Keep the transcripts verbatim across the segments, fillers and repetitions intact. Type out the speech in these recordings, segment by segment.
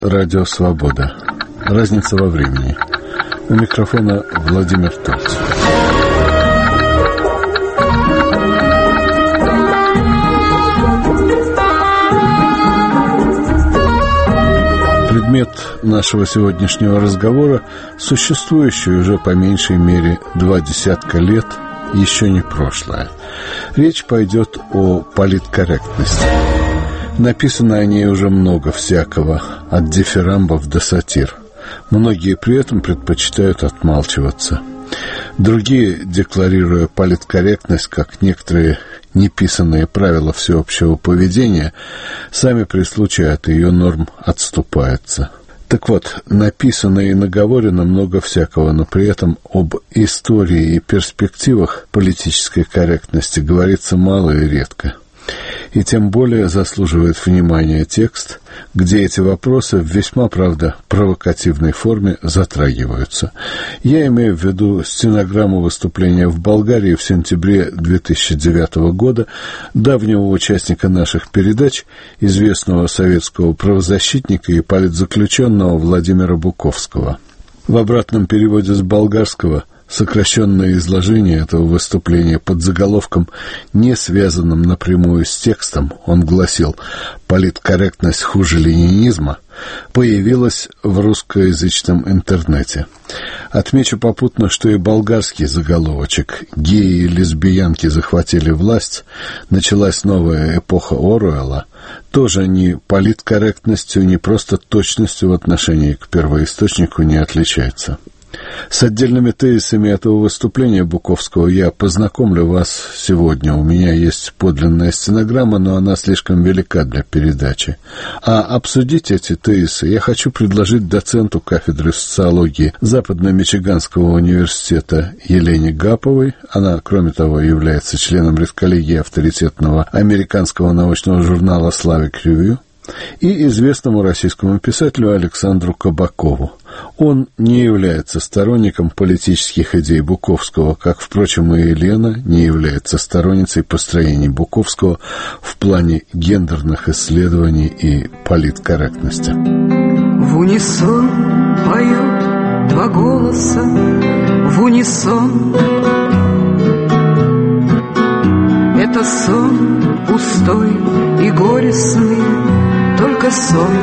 Радио «Свобода». Разница во времени. У микрофона Владимир Тольц. Предмет нашего сегодняшнего разговора – существующий уже по меньшей мере два десятка лет, еще не прошлое. Речь пойдет о политкорректности. Написано о ней уже много всякого, от дифирамбов до сатир. Многие при этом предпочитают отмалчиваться. Другие, декларируя политкорректность как некоторые неписанные правила всеобщего поведения, сами при случае от ее норм отступаются. Так вот, написано и наговорено много всякого, но при этом об истории и перспективах политической корректности говорится мало и редко. И тем более заслуживает внимания текст, где эти вопросы в весьма, правда, провокативной форме затрагиваются. Я имею в виду стенограмму выступления в Болгарии в сентябре две тысячи девятого года давнего участника наших передач, известного советского правозащитника и политзаключенного Владимира Буковского. В обратном переводе с болгарского сокращенное изложение этого выступления под заголовком, не связанным напрямую с текстом, он гласил «Политкорректность хуже ленинизма», появилось в русскоязычном интернете. Отмечу попутно, что и болгарский заголовочек «Геи и лесбиянки захватили власть», началась новая эпоха Оруэлла, тоже ни политкорректностью, ни просто точностью в отношении к первоисточнику не отличается. С отдельными тезисами этого выступления Буковского я познакомлю вас сегодня. У меня есть подлинная стенограмма, но она слишком велика для передачи. А обсудить эти тезисы я хочу предложить доценту кафедры социологии Западно-Мичиганского университета Елене Гаповой. Она, кроме того, является членом редколлегии авторитетного американского научного журнала «Slavic Review», и известному российскому писателю Александру Кабакову. Он не является сторонником политических идей Буковского, как, впрочем, и Елена не является сторонницей построений Буковского в плане гендерных исследований и политкорректности. В унисон поют два голоса, в унисон. Это сон пустой и горестный, только сон.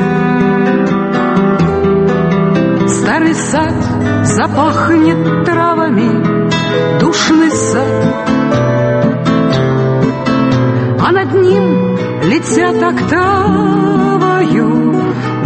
Старый сад запахнет травами, душный сад, а над ним летят октавою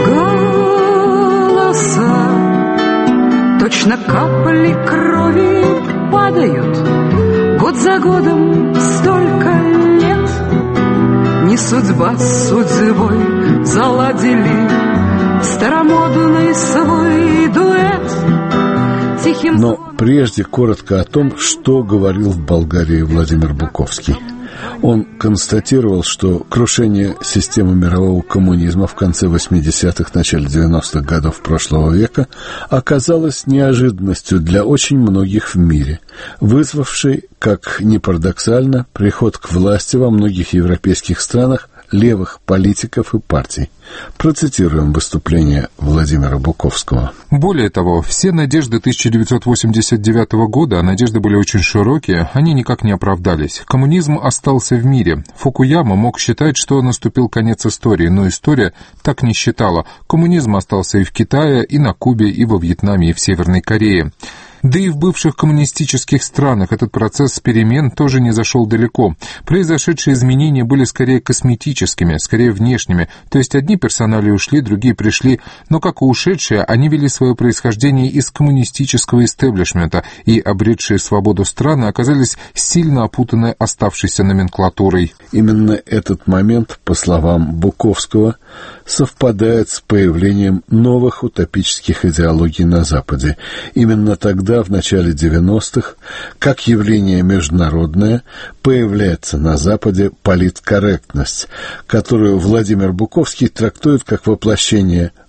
голоса. Точно капли крови падают, год за годом столько лет. Не судьба с судьбой заладили старомодный свой дуэт. Тихим... Но прежде коротко о том, что говорил в Болгарии Владимир Буковский. Он констатировал, что крушение системы мирового коммунизма в конце восьмидесятых, начале девяностых годов прошлого века оказалось неожиданностью для очень многих в мире, вызвавшей, как ни парадоксально, приход к власти во многих европейских странах левых политиков и партий. Процитируем выступление Владимира Буковского. Более того, все надежды тысяча девятьсот восемьдесят девятого года, а надежды были очень широкие, они никак не оправдались. Коммунизм остался в мире. Фукуяма мог считать, что наступил конец истории, но история так не считала. Коммунизм остался и в Китае, и на Кубе, и во Вьетнаме, и в Северной Корее. Да и в бывших коммунистических странах этот процесс перемен тоже не зашел далеко. Произошедшие изменения были скорее косметическими, скорее внешними, то есть одни персонали ушли, другие пришли, но как и ушедшие, они вели свое происхождение из коммунистического истеблишмента, и обретшие свободу страны оказались сильно опутаны оставшейся номенклатурой. Именно этот момент, по словам Буковского, совпадает с появлением новых утопических идеологий на Западе. Именно тогда, в начале девяностых, как явление международное, появляется на Западе политкорректность, которую Владимир Буковский трактует как воплощение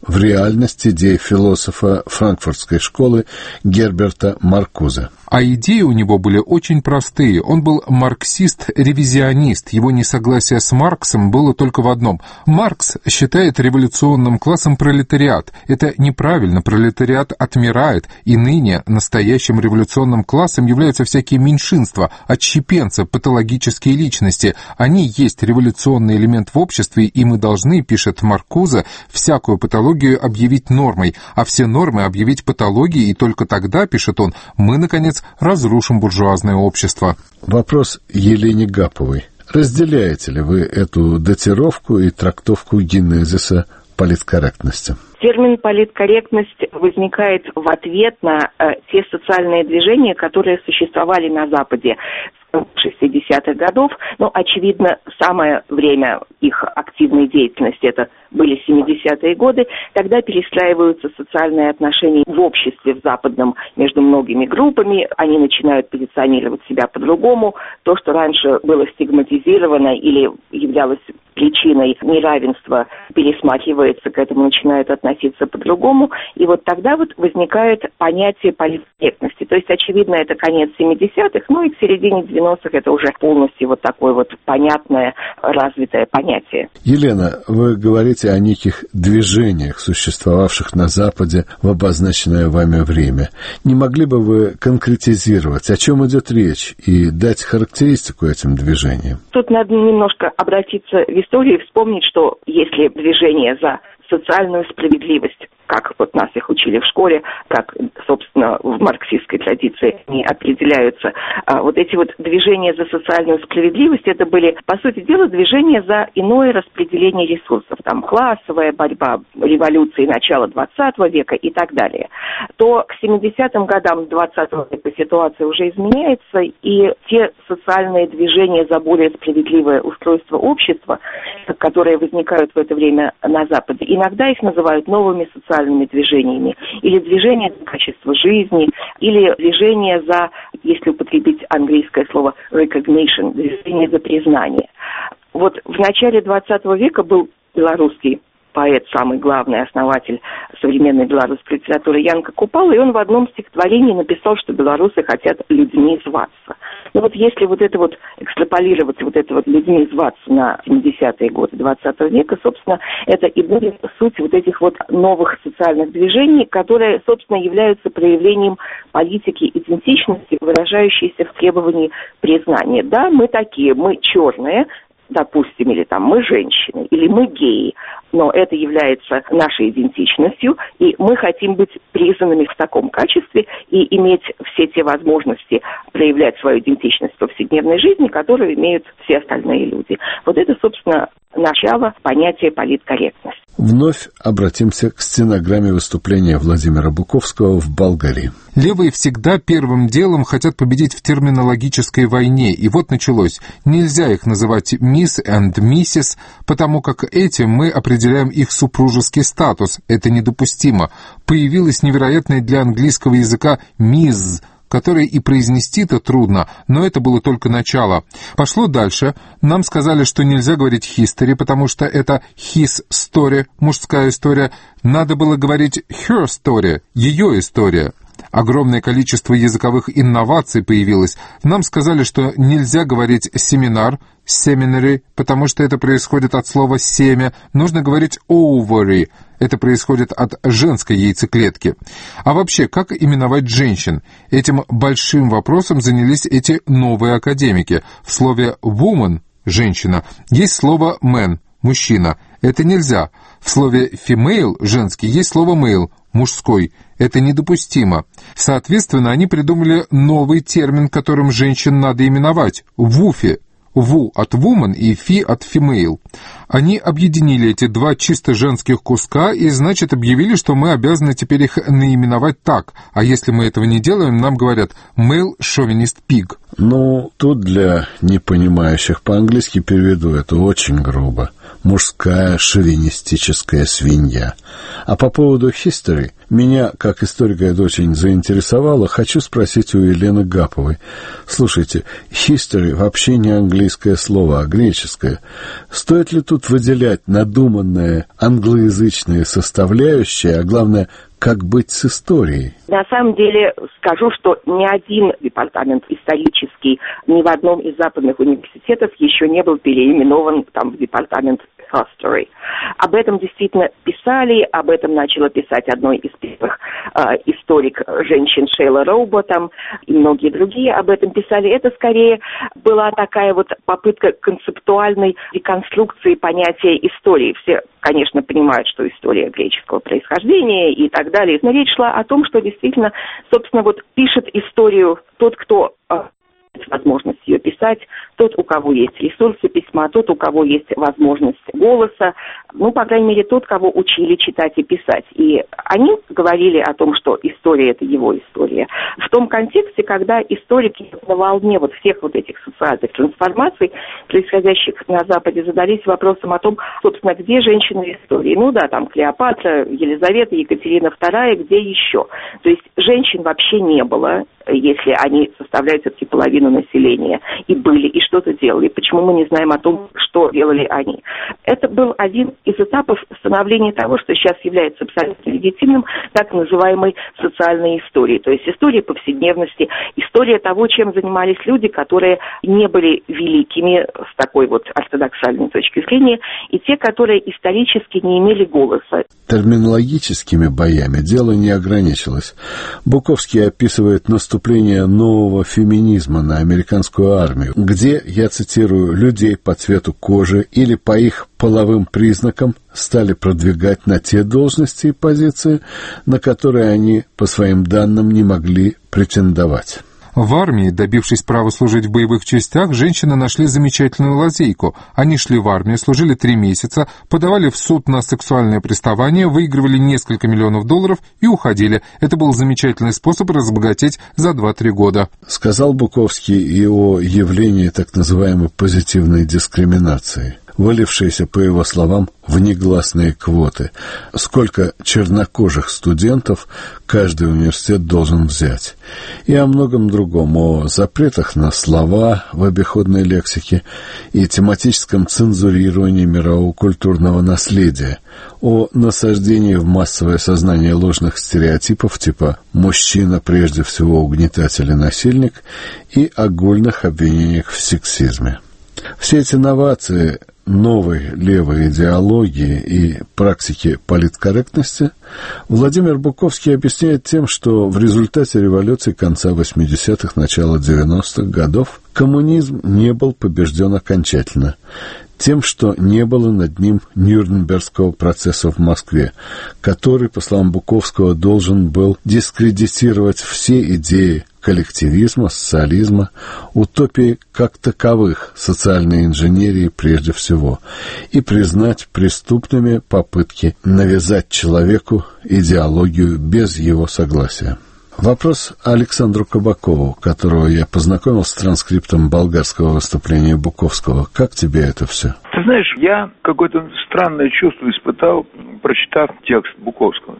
в реальность идей философа франкфуртской школы Герберта Маркузе. А идеи у него были очень простые. Он был марксист-ревизионист. Его несогласие с Марксом было только в одном. Маркс считает революционным классом пролетариат. Это неправильно. Пролетариат отмирает. И ныне настоящим революционным классом являются всякие меньшинства, отщепенцы, патологические личности. Они есть революционный элемент в обществе, и мы должны, пишет Маркузе, всякую патологию объявить нормой, а все нормы объявить патологией, и только тогда, пишет он, мы, наконец, разрушим буржуазное общество. Вопрос Елене Гаповой. Разделяете ли вы эту датировку и трактовку генезиса политкорректности? Термин «политкорректность» возникает в ответ на э, те социальные движения, которые существовали на Западе с шестидесятых годов. Но, очевидно, самое время их активной деятельности, это были семидесятые годы, тогда перестраиваются социальные отношения в обществе, в западном, между многими группами, они начинают позиционировать себя по-другому. То, что раньше было стигматизировано или являлось причиной неравенства, пересматривается, к этому начинают относиться по-другому. И вот тогда вот возникает понятие политкорректности. То есть, очевидно, это конец семидесятых, ну и к середине девяностых это уже полностью вот такое вот понятное, развитое понятие. Елена, вы говорите о неких движениях, существовавших на Западе в обозначенное вами время. Не могли бы вы конкретизировать, о чем идет речь, и дать характеристику этим движениям? Тут надо немножко обратиться в историю и вспомнить, что если движение за социальную справедливость, как вот нас их учили в школе, как, собственно, в марксистской традиции они определяются. А вот эти вот движения за социальную справедливость, это были, по сути дела, движения за иное распределение ресурсов, там, классовая борьба, революции начала двадцатого века и так далее. То к семидесятым годам двадцатого века ситуация уже изменяется, и те социальные движения за более справедливое устройство общества, которые возникают в это время на Западе, иногда их называют новыми социальными движениями, или движение за качество жизни, или движение за, если употребить английское слово recognition, движение за признание. Вот в начале двадцатого века был белорусский поэт, самый главный основатель современной белорусской литературы Янка Купала, и он в одном стихотворении написал, что белорусы хотят людьми зваться. Но вот если вот это вот экстраполировать, вот это вот людьми зваться на семидесятые годы двадцатого века, собственно, это и будет суть вот этих вот новых социальных движений, которые, собственно, являются проявлением политики идентичности, выражающейся в требовании признания. Да, мы такие, мы черные, допустим, или там мы женщины, или мы геи, но это является нашей идентичностью, и мы хотим быть признанными в таком качестве и иметь все те возможности проявлять свою идентичность в повседневной жизни, которые имеют все остальные люди. Вот это, собственно, начало понятия политкорректности. Вновь обратимся к стенограмме выступления Владимира Буковского в Болгарии. Левые всегда первым делом хотят победить в терминологической войне, и вот началось. Нельзя их называть «мисс» и «миссис», потому как этим мы определяем их супружеский статус. Это недопустимо. Появилось невероятное для английского языка «мисс», которое и произнести-то трудно, но это было только начало. Пошло дальше. Нам сказали, что нельзя говорить history, потому что это his story, мужская история. Надо было говорить her story, ее история. Огромное количество языковых инноваций появилось. Нам сказали, что нельзя говорить семинар, seminary, потому что это происходит от слова «семя». Нужно говорить ovary. Это происходит от женской яйцеклетки. А вообще, как именовать женщин? Этим большим вопросом занялись эти новые академики. В слове woman – женщина есть слово man – мужчина. Это нельзя. В слове female – женский есть слово male – мужской. Это недопустимо. Соответственно, они придумали новый термин, которым женщин надо именовать – вуфи. Ву от woman и фи от female. Они объединили эти два чисто женских куска и, значит, объявили, что мы обязаны теперь их наименовать так. А если мы этого не делаем, нам говорят male chauvinist pig. Ну, тут для непонимающих по-английски переведу это очень грубо. Мужская шовинистическая свинья. А по поводу history, меня, как историка, это очень заинтересовало. Хочу спросить у Елены Гаповой. Слушайте, history вообще не английский английское слово, а греческое. Стоит ли тут выделять надуманные англоязычные составляющие, а главное, как быть с историей? На самом деле скажу, что ни один департамент исторический ни в одном из западных университетов еще не был переименован там, в департамент history. Об этом действительно писали, об этом начала писать одной из первых э, историк женщин Шейла Роуба, там, и многие другие об этом писали. Это скорее была такая вот попытка концептуальной реконструкции понятия истории. Все, конечно, понимают, что история греческого происхождения и так далее. Но речь шла о том, что действительно, собственно, вот пишет историю тот, кто возможность ее писать, тот, у кого есть ресурсы письма, тот, у кого есть возможность голоса, ну, по крайней мере, тот, кого учили читать и писать. И они говорили о том, что история – это его история. В том контексте, когда историки на волне вот всех вот этих социальных трансформаций, происходящих на Западе, задались вопросом о том, собственно, где женщины истории. Ну да, там Клеопатра, Елизавета, Екатерина вторая, где еще? То есть женщин вообще не было, если они составляют все-таки половину населения, и были, и что-то делали. Почему мы не знаем о том, что делали они? Это был один из этапов становления того, что сейчас является абсолютно легитимным, так называемой социальной историей. То есть история повседневности, история того, чем занимались люди, которые не были великими с такой вот ортодоксальной точки зрения, и те, которые исторически не имели голоса. Терминологическими боями дело не ограничилось. Буковский описывает наступление нового феминизма на американскую армию, где, я цитирую, людей по цвету кожи или по их половым признакам стали продвигать на те должности и позиции, на которые они, по своим данным, не могли претендовать. В армии, добившись права служить в боевых частях, женщины нашли замечательную лазейку. Они шли в армию, служили три месяца, подавали в суд на сексуальное приставание, выигрывали несколько миллионов долларов и уходили. Это был замечательный способ разбогатеть за два-три года. Сказал Буковский и о явлении так называемой позитивной дискриминации, вылившиеся, по его словам, в негласные квоты. Сколько чернокожих студентов каждый университет должен взять. И о многом другом, о запретах на слова в обиходной лексике и тематическом цензурировании мирового культурного наследия, о насаждении в массовое сознание ложных стереотипов типа «мужчина прежде всего угнетатель и насильник» и огульных обвинениях в сексизме. Все эти новации новой левой идеологии и практики политкорректности Владимир Буковский объясняет тем, что в результате революции конца восьмидесятых, начала девяностых годов коммунизм не был побежден окончательно, тем, что не было над ним Нюрнбергского процесса в Москве, который, по словам Буковского, должен был дискредитировать все идеи коллективизма, социализма, утопии как таковых, социальной инженерии прежде всего, и признать преступными попытки навязать человеку идеологию без его согласия. Вопрос Александру Кабакову, которого я познакомил с транскриптом болгарского выступления Буковского. Как тебе это все? Ты знаешь, я какое-то странное чувство испытал, прочитав текст Буковского.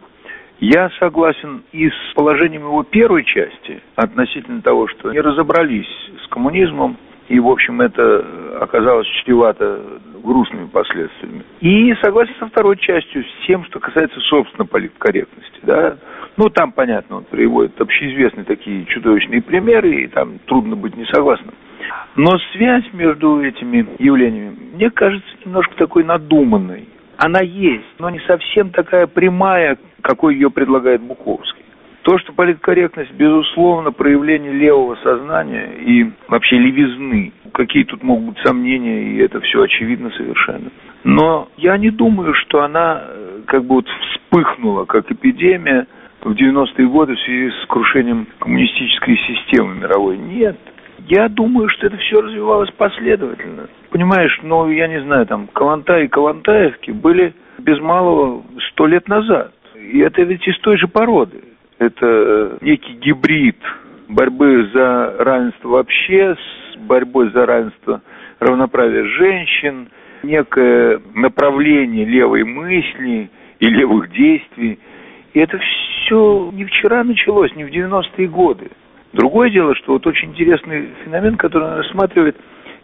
Я согласен и с положением его первой части относительно того, что не разобрались с коммунизмом, и, в общем, это оказалось чревато грустными последствиями. И согласен со второй частью, с тем, что касается, собственно, политкорректности, да. Ну, там, понятно, он приводит общеизвестные такие чудовищные примеры, и там трудно быть не согласным. Но связь между этими явлениями, мне кажется, немножко такой надуманной. Она есть, но не совсем такая прямая, какой ее предлагает Буковский. То, что политкорректность, безусловно, проявление левого сознания и вообще левизны. Какие тут могут быть сомнения, и это все очевидно совершенно. Но я не думаю, что она как бы вот вспыхнула, как эпидемия в девяностые годы в связи с крушением коммунистической системы мировой. Нет. Я думаю, что это все развивалось последовательно. Понимаешь, ну, я не знаю, там, Калантай и Калантаевки были без малого сто лет назад. И это ведь из той же породы. Это некий гибрид борьбы за равенство вообще с борьбой за равенство равноправия женщин, некое направление левой мысли и левых действий. И это все не вчера началось, не в девяностые годы. Другое дело, что вот очень интересный феномен, который он рассматривает,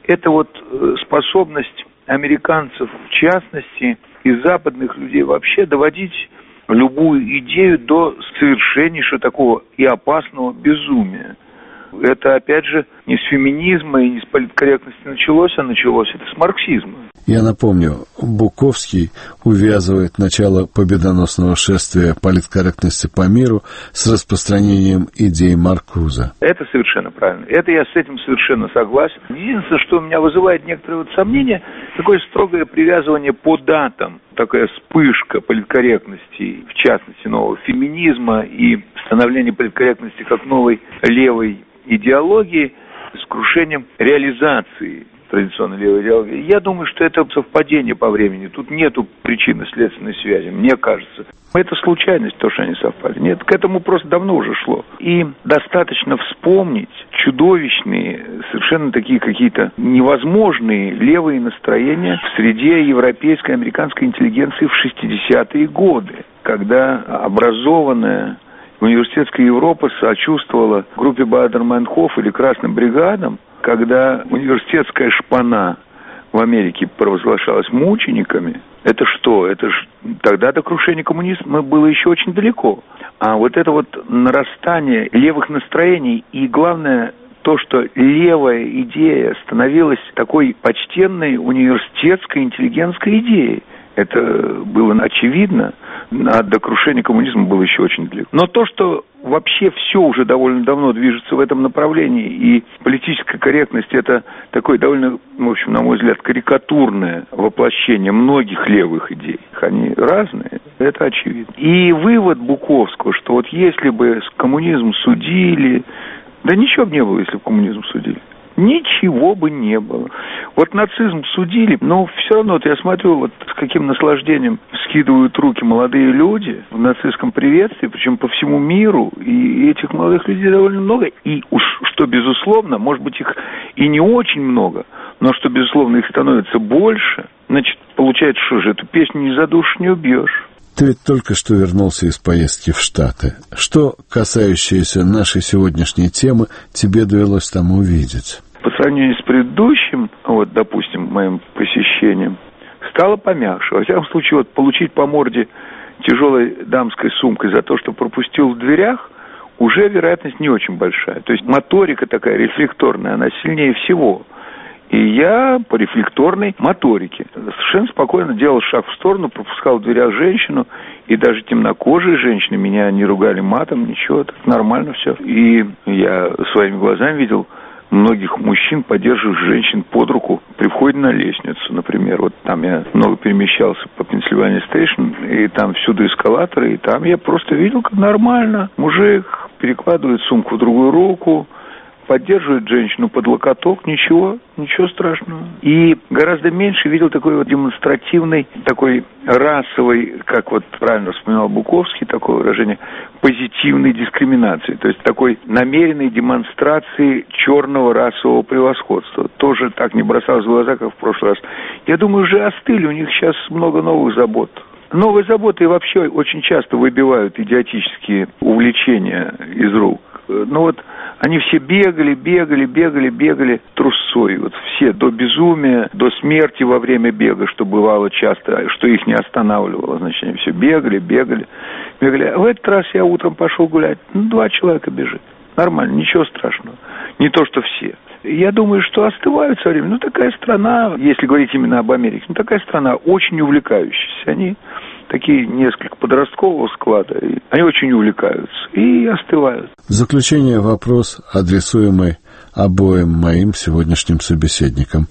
это вот способность американцев в частности и западных людей вообще доводить любую идею до совершеннейшего такого и опасного безумия. Это, опять же, не с феминизма и не с политкорректности началось, а началось это с марксизма. Я напомню, Буковский увязывает начало победоносного шествия политкорректности по миру с распространением идей Маркуза. Это совершенно правильно. Это я с этим совершенно согласен. Единственное, что у меня вызывает некоторые вот сомнения, такое строгое привязывание по датам, такая вспышка политкорректности, в частности, нового феминизма и становление политкорректности как новой левой идеологии с крушением реализации традиционной левой идеологии. Я думаю, что это совпадение по времени. Тут нету причинно-следственной связи, мне кажется. Это случайность, то, что они совпали. Нет, к этому просто давно уже шло. И достаточно вспомнить чудовищные, совершенно такие какие-то невозможные левые настроения в среде европейской, американской интеллигенции в шестидесятые годы, когда образованная университетская Европа сочувствовала группе Бадер-Мейнхоф или Красным бригадам, когда университетская шпана в Америке провозглашалась мучениками. Это что? Это ж тогда до крушения коммунизма было еще очень далеко. А вот это вот нарастание левых настроений и, главное, то, что левая идея становилась такой почтенной университетской интеллигентской идеей. Это было очевидно, а до крушения коммунизма было еще очень далеко. Но то, что вообще все уже довольно давно движется в этом направлении, и политическая корректность – это такое довольно, в общем, на мой взгляд, карикатурное воплощение многих левых идей. Они разные, это очевидно. И вывод Буковского, что вот если бы коммунизм судили, да ничего бы не было, если бы коммунизм судили. Ничего бы не было. Вот нацизм судили, но все равно, вот я смотрю, вот с каким наслаждением вскидывают руки молодые люди в нацистском приветствии, причем по всему миру, и этих молодых людей довольно много, и уж что безусловно, может быть их и не очень много, но что безусловно их становится больше, значит, получается, что же, эту песню не задушишь, не убьешь. Ты ведь только что вернулся из поездки в Штаты. Что, касающееся нашей сегодняшней темы, тебе довелось там увидеть? По сравнению с предыдущим, вот, допустим, моим посещением, стало помягче. Во всяком случае, вот, получить по морде тяжелой дамской сумкой за то, что пропустил в дверях, уже вероятность не очень большая. То есть моторика такая рефлекторная, она сильнее всего. И я по рефлекторной моторике совершенно спокойно делал шаг в сторону, пропускал в дверях женщину, и даже темнокожие женщины меня не ругали матом, ничего, так нормально все. И я своими глазами видел многих мужчин, поддерживающих женщин под руку при входе на лестницу, например. Вот там я много перемещался по Пенсильвания Стейшн, и там всюду эскалаторы, и там я просто видел, как нормально мужик перекладывает сумку в другую руку, поддерживает женщину под локоток, ничего, ничего страшного. И гораздо меньше видел такой вот демонстративный, такой расовой, как вот правильно вспоминал Буковский, такое выражение, позитивной дискриминации. То есть такой намеренной демонстрации черного расового превосходства. Тоже так не бросалось в глаза, как в прошлый раз. Я думаю, уже остыли, у них сейчас много новых забот. Новые заботы вообще очень часто выбивают идиотические увлечения из рук. Ну вот они все бегали, бегали, бегали, бегали трусцой. Вот все до безумия, до смерти во время бега, что бывало часто, что их не останавливало. Значит, они все бегали, бегали, бегали. А в этот раз я утром пошел гулять. Ну, два человека бежит. Нормально, ничего страшного. Не то, что все. Я думаю, что остывают со временем. Ну, такая страна, если говорить именно об Америке, ну, такая страна очень увлекающаяся. Они такие несколько подросткового склада, и они очень увлекаются и остывают. В заключение вопрос, адресуемый обоим моим сегодняшним собеседникам.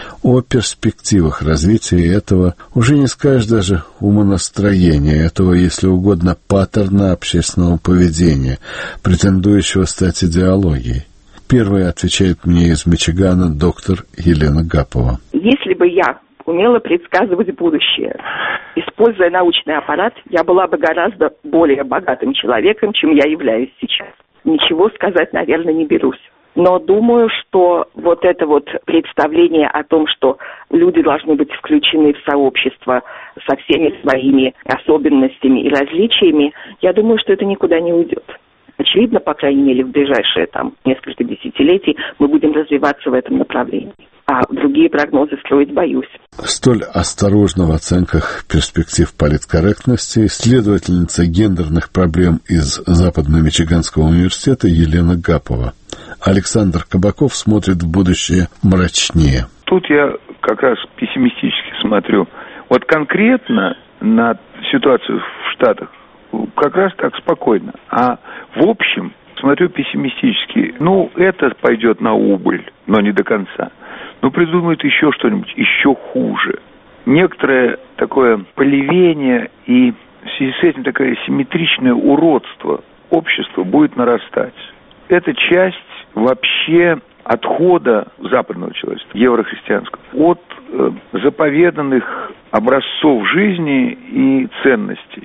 О перспективах развития этого уже не скажешь даже умонастроения, этого, если угодно, паттерна общественного поведения, претендующего стать идеологией. Первая отвечает мне из Мичигана доктор Елена Гапова. Если бы я умела предсказывать будущее, используя научный аппарат, я была бы гораздо более богатым человеком, чем я являюсь сейчас. Ничего сказать, наверное, не берусь. Но думаю, что вот это вот представление о том, что люди должны быть включены в сообщество со всеми своими особенностями и различиями, я думаю, что это никуда не уйдет. Очевидно, по крайней мере, в ближайшие там несколько десятилетий мы будем развиваться в этом направлении. а другие прогнозы строить боюсь. Столь осторожна в оценках перспектив политкорректности исследовательница гендерных проблем из Западно-Мичиганского университета Елена Гапова. Александр Кабаков смотрит в будущее мрачнее. Тут я как раз пессимистически смотрю. Вот конкретно на ситуацию в Штатах как раз так спокойно. А в общем смотрю пессимистически. Ну, это пойдет на убыль, но не до конца. Ну, придумают еще что-нибудь еще хуже. Некоторое такое полевение и в связи с этим такое симметричное уродство общества будет нарастать. Это часть вообще отхода западного человечества, еврохристианского, от э, заповеданных образцов жизни и ценностей.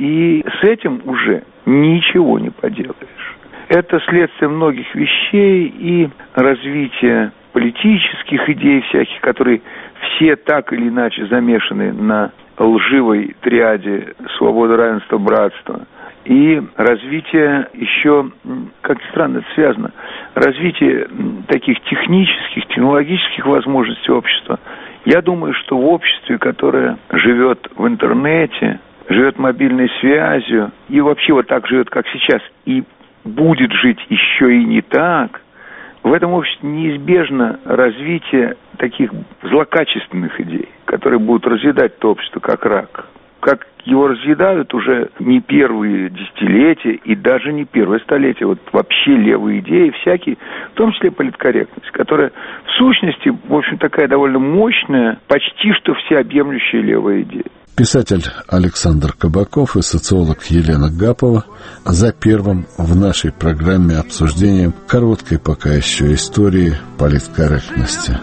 И с этим уже ничего не поделаешь. Это следствие многих вещей и развития политических идей всяких, которые все так или иначе замешаны на лживой триаде свобода, равенство, братство. И развитие еще, как ни странно, это связано, развитие таких технических, технологических возможностей общества. Я думаю, что в обществе, которое живет в интернете, живет мобильной связью, и вообще вот так живет, как сейчас, и будет жить еще и не так, в этом обществе неизбежно развитие таких злокачественных идей, которые будут разъедать то общество как рак. Как его разъедают уже не первые десятилетия и даже не первое столетие. Вот вообще левые идеи всякие, в том числе политкорректность, которая в сущности, в общем, такая довольно мощная, почти что всеобъемлющая левая идея. Писатель Александр Кабаков и социолог Елена Гапова за первым в нашей программе обсуждением короткой пока еще истории политкорректности.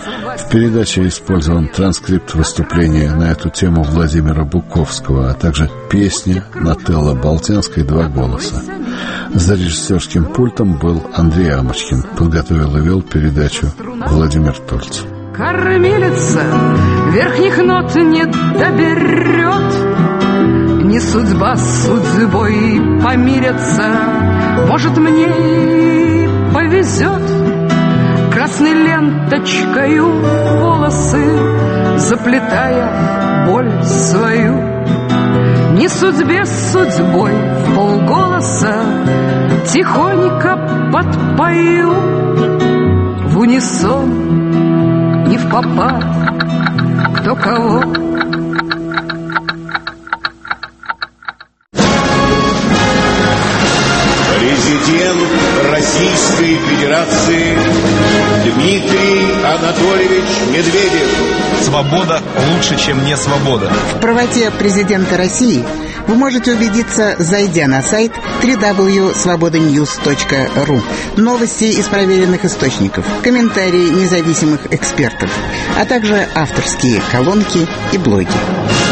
В передаче использован транскрипт выступления на эту тему Владимира Буковского, а также песни Нателлы Болтянской «Два голоса». За режиссерским пультом был Андрей Амочкин. Подготовил и вел передачу Владимир Тольц. Кормилица верхних нот не доберет, не судьба с судьбой помирятся. Может, мне и повезет, красной ленточкою волосы заплетая боль свою. Не судьбе с судьбой в полголоса тихонько подпою в унисон, не впопад, кто кого. Президент Российской Федерации Дмитрий Анатольевич Медведев. Свобода лучше, чем не свобода. В правоте президента России вы можете убедиться, зайдя на сайт дабл ю дабл ю дабл ю точка свобода ньюс точка ру. Новости из проверенных источников, комментарии независимых экспертов, а также авторские колонки и блоги.